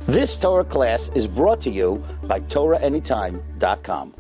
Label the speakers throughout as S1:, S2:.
S1: This Torah class is brought to you by TorahAnytime.com.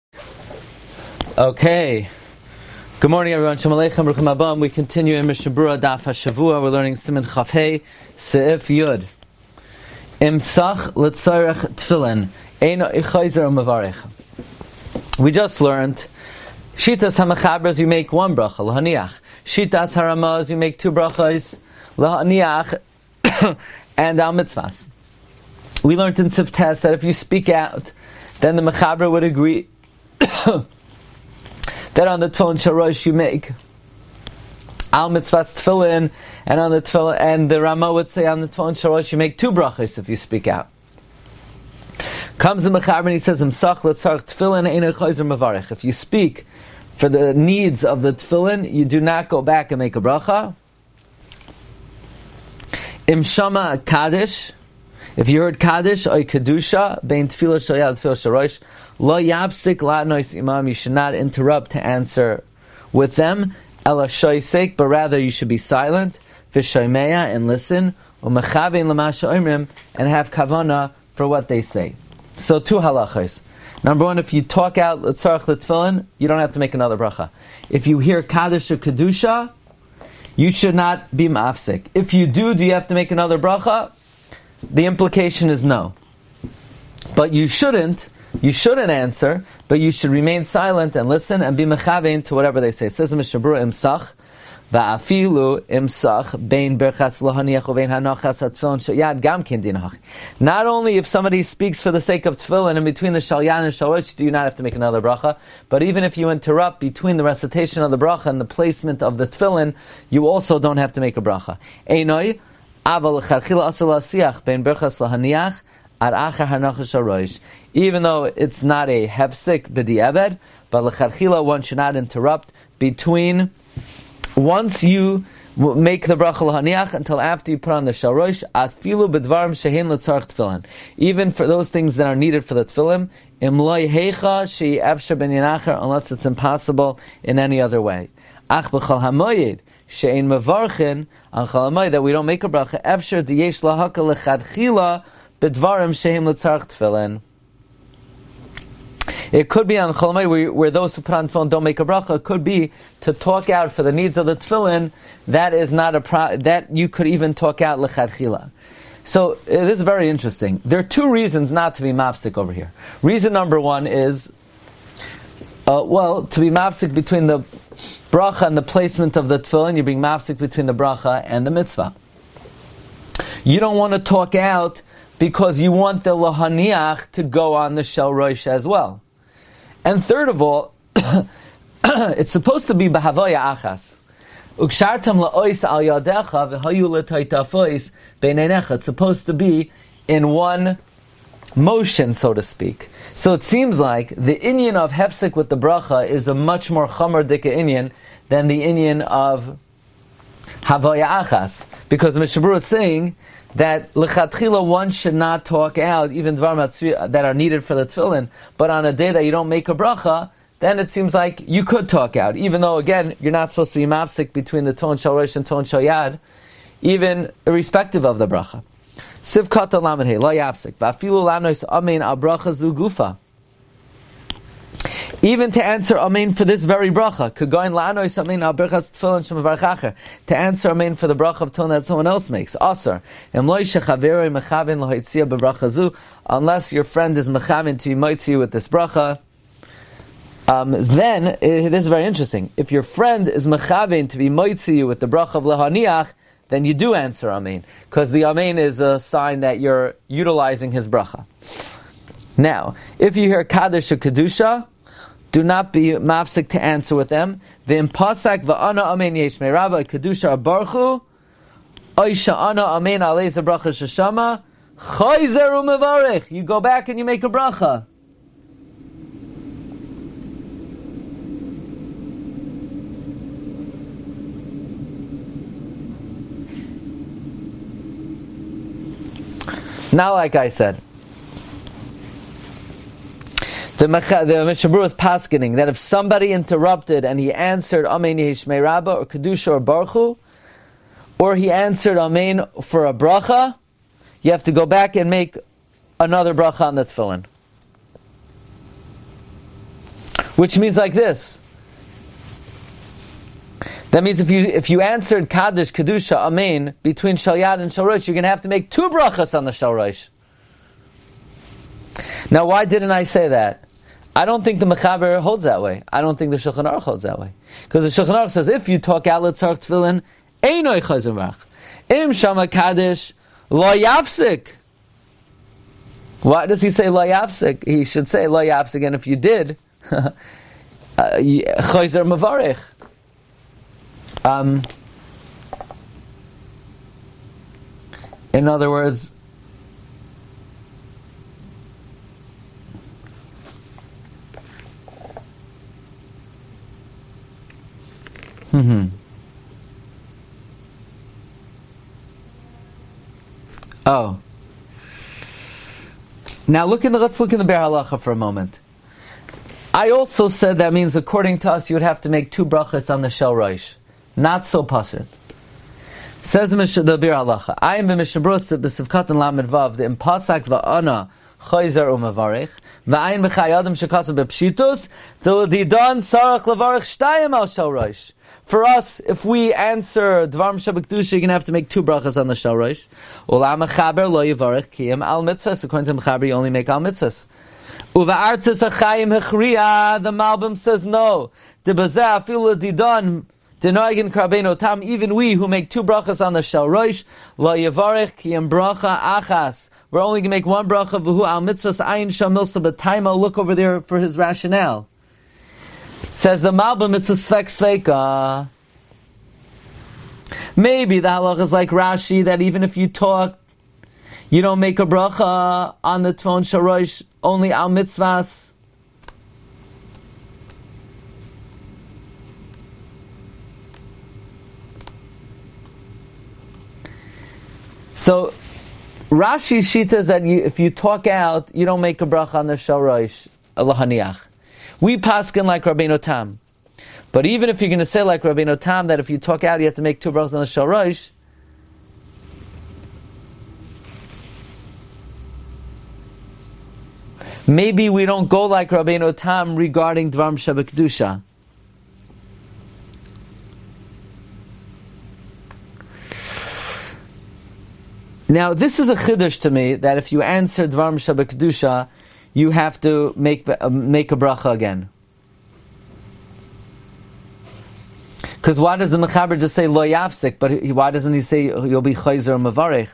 S2: Okay. Good morning, everyone. Shalom Aleichem, Ruchim Abam. We continue in Mishnah Berurah Daf HaShavua. We're learning Siman Chaf Hei, Seif Yud. Imsach L'tzarech Tefillin, Eino Ichayzer U'Mavarech. We just learned Shitas HaMechabras, you make one bracha, L'haniach. Shitas HaRamaz, you make two brachas, L'haniach, and Al Mitzvahs. We learned in Siftes that if you speak out, then the Mechaber would agree that on the Tefillin Sharosh you make Al Mitzvahs Tefillin, and on the Tefillin, and the Rama would say on the Tefillin Sharosh you make two brachas if you speak out. Comes the Mechaber and he says, Imsach L'tzarech Tefillin Eino Chayzer Mavarech. If you speak for the needs of the Tefillin, you do not go back and make a bracha. Imshama Kaddish. If you heard Kaddish or Kedusha, Bein Tefillah Shal Yad Tefillah Shal Rosh, Lo Yavsik La'anois Imam, you should not interrupt to answer with them, Ela Shoysek, but rather you should be silent, V'Shoymeya, and listen, U'Mechavein L'Masha Omrim, and have Kavana for what they say. So two halachas. Number one, if you talk out L'tzarech L'Tefillin, you don't have to make another bracha. If you hear Kaddish or Kedusha, you should not be mafsik. If you do you have to make another bracha? The implication is no. But you shouldn't answer, but you should remain silent and listen and be mechavein to whatever they say. It says in Mishnah Berurah, Imsach, Va'afilu imsach bein berchas lohaniach uvein hanachas hatfilin shayad gam kin dinach. Not only if somebody speaks for the sake of tefillin in between the shalyan and shalosh, do you not have to make another bracha, but even if you interrupt between the recitation of the bracha and the placement of the tefillin, you also don't have to make a bracha. Einoi, aval lecharchila asur la'asiach bein berchas lohaniach ad achar hanachas sharosh. Even though it's not a hefsik b'di'eved, but lecharchila one should not interrupt between once you make the bracha l'haniach until after you put on the shalrosh, afilu b'dvarim shehin l'tzarech tefillin. Even for those things that are needed for the tefillin, im lo yehecha she'i efshar ben yinacher, unless it's impossible in any other way. Ach b'chal hamoyed she'ein mevarchin on chal hamoyed, that we don't make a bracha efshar diyesh lahaka l'chadchila b'dvarim shehin l'tzarech tefillin. It could be on Chol Hamoed where those who put on tefillin don't make a bracha. It could be to talk out for the needs of the tefillin. That is not that you could even talk out l'chadchila. So this is very interesting. There are two reasons not to be mafsik over here. Reason number one is, to be mafsik between the bracha and the placement of the tefillin. You bring mafsik between the bracha and the mitzvah. You don't want to talk out because you want the lahaniach to go on the shel rosh as well. And third of all, it's supposed to be b'havaya achas. Ukshartam la'ois al yadecha v'hayu l'toitafois b'neinecha. It's supposed to be in one motion, so to speak. So it seems like the inyan of hefsek with the bracha is a much more chomer dika inyan than the inyan of havaya achas. Because Mishnah Berurah is saying that l'chatchila one should not talk out even dvarim that are needed for the tefillin, but on a day that you don't make a bracha, then it seems like you could talk out, even though again you're not supposed to be mafsik between the ton shal rosh and ton shal yad, even irrespective of the bracha. Sivkata lamed hey lo yafsik va'afilu lanos amen al bracha zu gufa. Even to answer amen for this very bracha, could go in la'anois amen al berchas tefillin shemavarech acher, to answer amen for the bracha of tefillin that someone else makes. Asar em lo shechaverei mechaven lohitzia bebracha zu, unless your friend is mechaven to be moitzi with this bracha. Then it is very interesting. If your friend is mechaven to be moitzi with the bracha of lehaniach, then you do answer amen, because the amen is a sign that you're utilizing his bracha. Now, if you hear kaddish or kedusha, do not be mafsik to answer with them. V'im pasak v'ana amen yesh me'raba kedusha abarchu oisha ana amen alei bracha sheshama chayzer u'mevarech. You go back and you make a bracha. Now, like I said, the Mishnah Berurah is paskening that if somebody interrupted and he answered Amen Yishmei Rabba or Kedusha or Baruch Hu, or he answered Amen for a bracha, you have to go back and make another bracha on the tefillin. Which means like this. That means if you answered Kaddish, Kedusha, Amen, between Shalyad and Shalrosh, you're going to have to make 2 brachas on the Shalrosh. Now, why didn't I say that? I don't think the Mechaber holds that way. I don't think the Shulchan Aruch holds that way. Because the Shulchan Aruch says, if you talk out L'tzarech Tefillin, Einoi Chazon V'ach. Im Shama Kaddish, Lo Yafsik. Why does he say Lo Yafsik? He should say Lo Yafsik, and if you did, Chayzer Mavarich. In other words, Oh. Now let's look in the Be'er Halacha for a moment. I also said that means according to us you would have to make 2 brachas on the Shel Rosh. Not so pasuk. Says the Be'er Halacha, I am b'mishabros b'sivkat and lamed vav the impasak va'ana chayzer u'mavarich va'ayin b'chay adam shekasav b'pshitus the l'didan sarach levarich shtayim al Shel Rosh. For us, if we answer Dvar M'Shabbat, you're going to have to make 2 brachas on the Shel Rosh. Ulam Mechaber lo yivarech kiyam al mitzvahs. According to Mechaber, you only make al mitzvahs. Uva artzis achayim hechriya. The Malbim says no. Debazeh afilu didan denoigin karbeino tam. Even we who make 2 brachas on the Shel Rosh lo yivarech kiyam bracha achas. We're only going to make 1 bracha v'hu al mitzvahs ayin shamilsa b'taima. Look over there for his rationale. Says the Malbim, it's a svek sveika. Maybe the halach is like Rashi, that even if you talk, you don't make a bracha on the Tvon Sharosh, only al mitzvahs. So Rashi's shita is that if you talk out, you don't make a bracha on the Sharosh, lahaniach. We paskin like Rabbeinu Tam. But even if you're going to say like Rabbeinu Tam, that if you talk out, you have to make 2 brachas on the Shel Rosh, maybe we don't go like Rabbeinu Tam regarding Dvar M'Shabbat Kedusha. Now, this is a chiddush to me, that if you answer Dvar M'Shabbat Kedusha, you have to make a bracha again. Because why does the Mechaber just say lo yafsik, but why doesn't he say you'll be chayzer mavarich?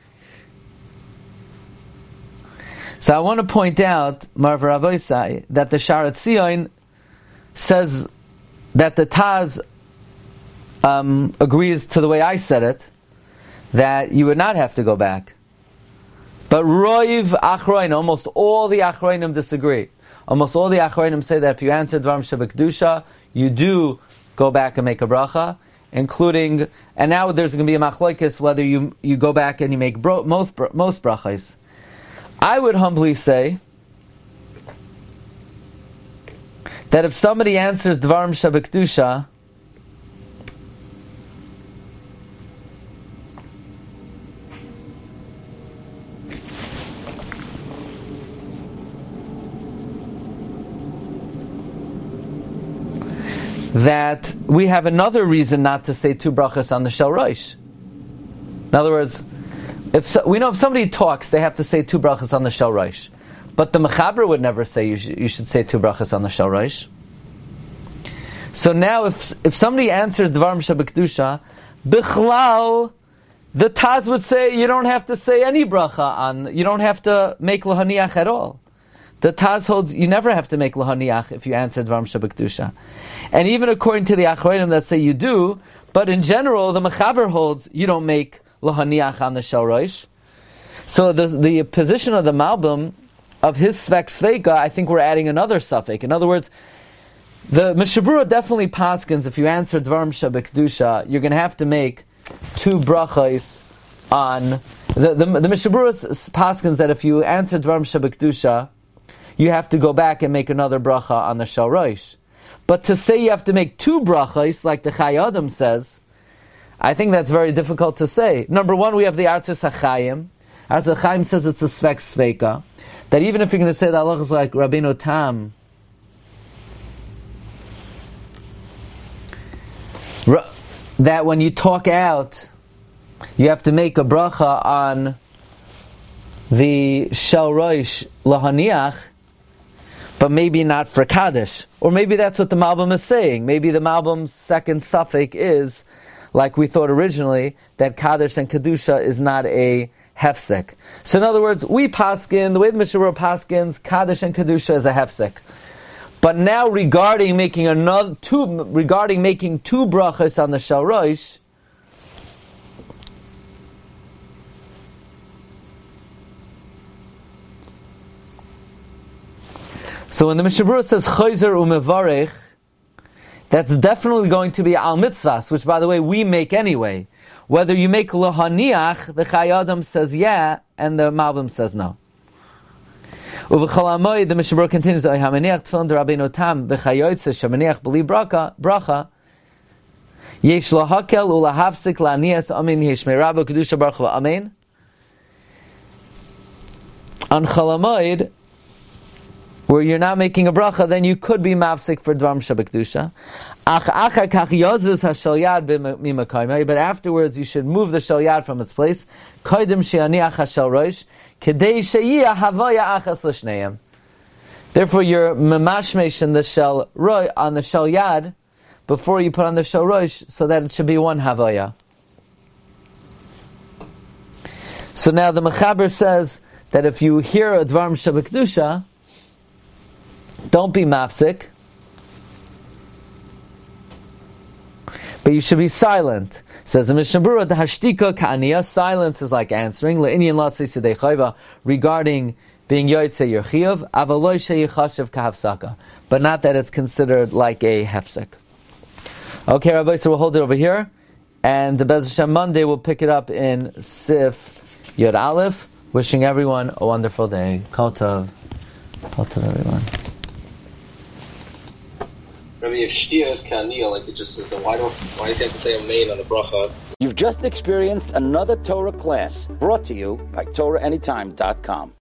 S2: So I want to point out, Marv Rabbi Isai, that the Sharat Tzion says that the Taz agrees to the way I said it, that you would not have to go back. But Roiv Achroin, almost all the Achroinim disagree. Almost all the Achroinim say that if you answer Dvar M'Shabbat Kedusha, you do go back and make a bracha, including, and now there's going to be a machlokes whether you go back and you make most brachas. I would humbly say that if somebody answers Dvar M'Shabbat Kedusha, that we have another reason not to say 2 brachas on the Shel Rosh. In other words, we know if somebody talks, they have to say 2 brachas on the Shel Rosh. But the Mechaber would never say you should say 2 brachas on the Shel Rosh. So now if somebody answers Dvar M'Shabbat Kedusha, Bichlal, the Taz would say you don't have to say any bracha you don't have to make lahaniach at all. The Taz holds you never have to make lahaniach if you answer Dvar M'Shabbat Kedusha. And even according to the Achronim that say you do, but in general the Mechaber holds you don't make lahaniach on the Shel Rosh. So the position of the Malbim of his svek sveika, I think we're adding another suffix. In other words, the Mishabura definitely paskins if you answer Dvar M'Shabbat Kedusha, you're going to have to make 2 brachas on the Mishabura paskins that if you answer Dvar M'Shabbat Kedusha, you have to go back and make another bracha on the Shel Rosh. But to say you have to make 2 brachas, like the Chai Adam says, I think that's very difficult to say. Number one, we have the Artzis HaChayim, as the Chaim says, it's a svek sveika. That even if you're going to say that halacha is like Rabbeinu Tam, that when you talk out, you have to make a bracha on the Shel Rosh Lahaniach, but maybe not for Kaddish. Or maybe that's what the Malbim is saying. Maybe the Malbim's second suffix is, like we thought originally, that Kaddish and Kedusha is not a hefsek. So in other words, we paskin, the way the Mishnah Berurah paskins, Kaddish and Kedusha is a hefsek. But now regarding making two brachas on the Shel Rosh, so when the Mishnah Berurah says Chayzer u'mevarech, that's definitely going to be al mitzvahs, which by the way we make anyway. Whether you make lohaniach, the Chai Adam says yeah, and the Malbim says no. Uv'chalamoy, the Mishnah Berurah continues, Hamaniach tefillin de Rabbeinu Tam b'chayotzeh shemaniach b'li bracha yesh lahakel ulahavsik la'anias amin yeshmei rabba kedusha baruch v'amen. On Chalamoid, where you're not making a bracha, then you could be mafsik for dvarim shabakdusha. But afterwards, you should move the shel yad from its place. Therefore, you're memashmesh in the shel rosh on the shel yad before you put on the shel rosh, so that it should be one havaya. So now the Mechaber says that if you hear a dvarim shabakdusha, don't be mafsik, but you should be silent. Says the Mishnah Berurah, the hashtika ka'aniya, silence is like answering. Le'inyan la'asei sidei chayva, regarding being yotzei your chiyuv, avaloi sheyichashev kahafsaka, but not that it's considered like a hefsek. Okay, Rabbi, so we'll hold it over here, and the Bez Hashem Monday we'll pick it up in Sif Yod Aleph. Wishing everyone a wonderful day. Kol tov. Kol tov, everyone.
S3: Rabbi, if shtia is ka'aniya, like it just says, then why do you have to say amen on the bracha?
S1: You've just experienced another Torah class brought to you by TorahAnytime.com.